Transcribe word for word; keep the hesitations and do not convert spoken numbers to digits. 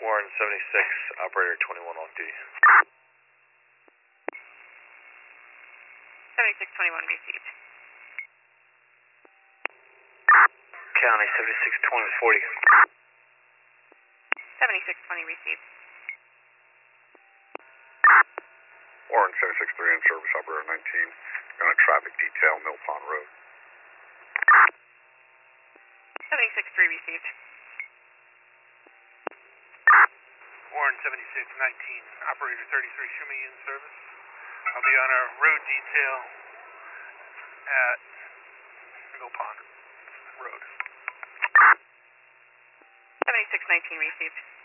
Warren seventy-six, operator twenty-one off duty. seventy-six twenty-one received. County seventy-six twenty forty. seventy-six twenty received. Warren seventy-six three in service, operator nineteen. On a traffic detail, Mill Pond Road. seventy-six three received. Warren seventy-six nineteen, operator thirty-three, show me in service. I'll be on a road detail at Mill Pond Road. seventy-six nineteen received.